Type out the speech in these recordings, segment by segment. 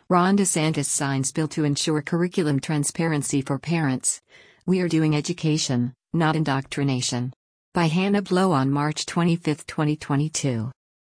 Ron DeSantis signs bill to ensure curriculum transparency for parents. We are doing education, not indoctrination. By Hannah Blow on March 25, 2022.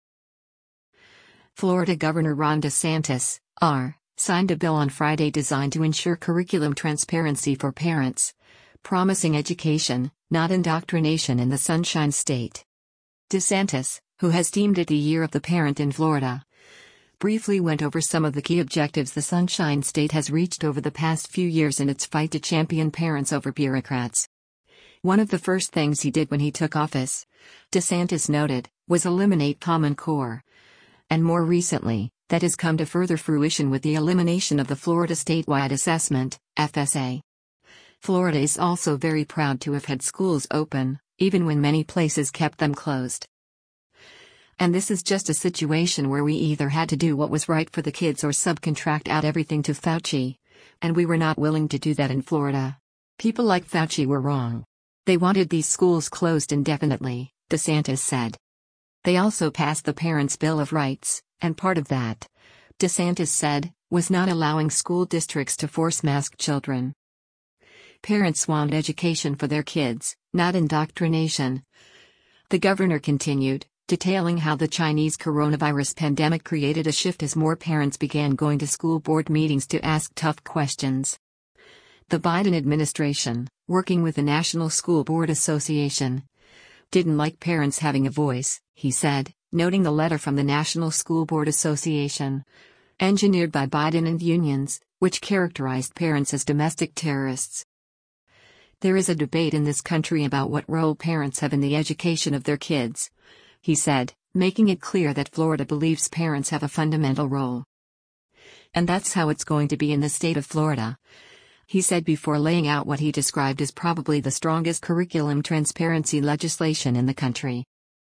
Florida Governor Ron DeSantis, R., signed a bill on Friday designed to ensure curriculum transparency for parents, promising education, not indoctrination in the Sunshine State. DeSantis, who has deemed it the year of the parent in Florida, briefly went over some of the key objectives the Sunshine State has reached over the past few years in its fight to champion parents over bureaucrats. One of the first things he did when he took office, DeSantis noted, was eliminate Common Core. And more recently, that has come to further fruition with the elimination of the Florida Statewide Assessment, FSA. Florida is also very proud to have had schools open, even when many places kept them closed. And this is just a situation where we either had to do what was right for the kids or subcontract out everything to Fauci. And we were not willing to do that in Florida. People like Fauci were wrong. They wanted these schools closed indefinitely, DeSantis said. They also passed the Parents' Bill of Rights, and part of that, DeSantis said, was not allowing school districts to force mask children. Parents want education for their kids, not indoctrination. The governor continued, detailing how the Chinese coronavirus pandemic created a shift as more parents began going to school board meetings to ask tough questions. The Biden administration, working with the National School Board Association, didn't like parents having a voice, he said, noting the letter from the National School Board Association, engineered by Biden and unions, which characterized parents as domestic terrorists. There is a debate in this country about what role parents have in the education of their kids, he said, making it clear that Florida believes parents have a fundamental role. And that's how it's going to be in the state of Florida, he said before laying out what he described as probably the strongest curriculum transparency legislation in the country.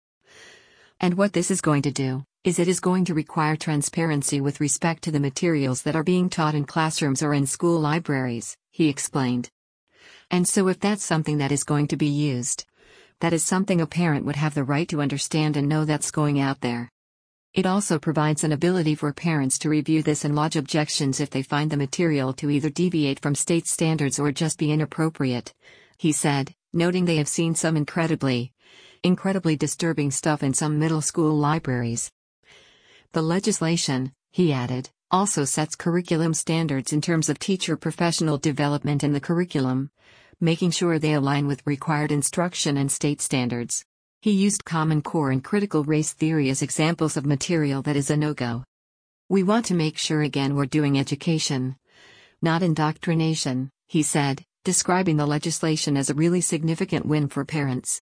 And what this is going to do, is it is going to require transparency with respect to the materials that are being taught in classrooms or in school libraries, he explained. And so if that's something that is going to be used, that is something a parent would have the right to understand and know that's going out there. It also provides an ability for parents to review this and lodge objections if they find the material to either deviate from state standards or just be inappropriate, he said, noting they have seen some incredibly disturbing stuff in some middle school libraries. The legislation, he added, also sets curriculum standards in terms of teacher professional development in the curriculum, making sure they align with required instruction and state standards. He used Common Core and critical race theory as examples of material that is a no-go. We want to make sure again we're doing education, not indoctrination, he said, describing the legislation as a really significant win for parents.